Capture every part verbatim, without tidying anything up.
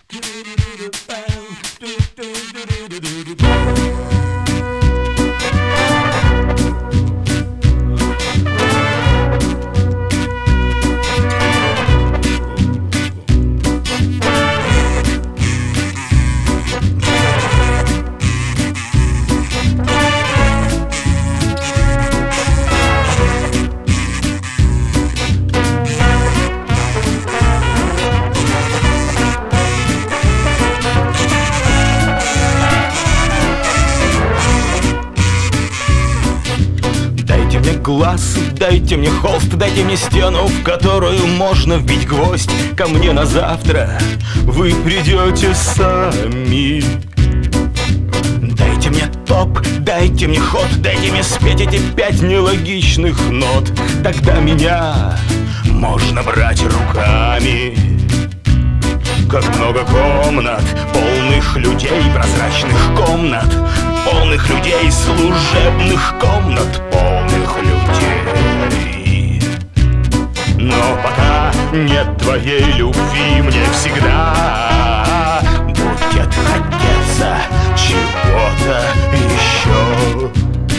Глаз, дайте мне холст, дайте мне стену, в которую можно вбить гвоздь. Ко мне на завтра вы придете сами. Дайте мне топ, дайте мне ход, дайте мне спеть эти пять нелогичных нот. Тогда меня можно брать руками. Как много комнат, полных людей, прозрачных комнат, полных людей, служебных комнат, полных людей. Но пока нет твоей любви, мне всегда будет хотеться чего-то еще.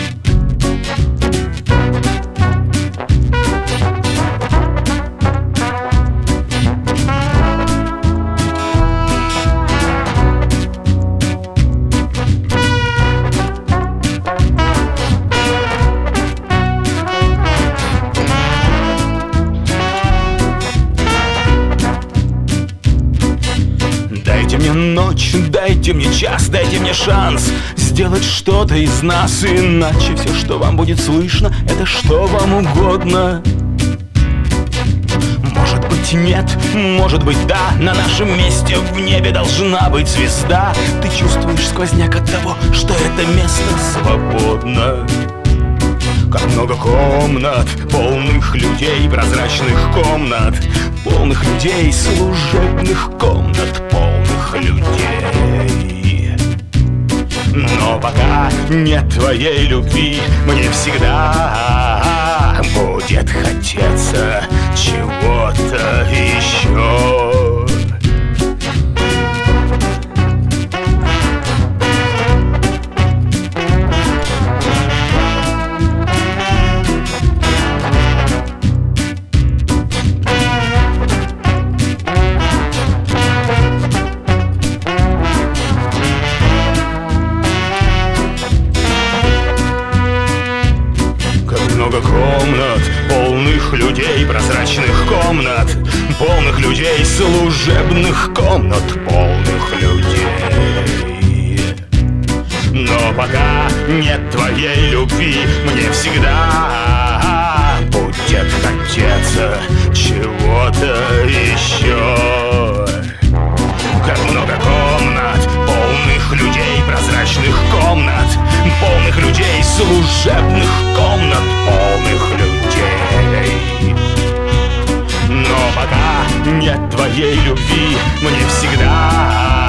Дайте мне ночь, дайте мне час, дайте мне шанс сделать что-то из нас. Иначе все, что вам будет слышно, это что вам угодно. Может быть нет, может быть да, на нашем месте в небе должна быть звезда. Ты чувствуешь сквозняк от того, что это место свободно. Как много комнат, полных людей, прозрачных комнат, полных людей, служебных комнат, полных людей. Но пока нет твоей любви, мне всегда будет хотеться чего-то еще. Много комнат, полных людей, прозрачных комнат, полных людей, служебных комнат, полных людей. Но пока нет твоей любви, мне всегда будет хотеться чего-то еще. Как много комнат, полных людей, прозрачных комнат, полных людей, служебных комнат, полных людей. Но пока нет твоей любви, мне всегда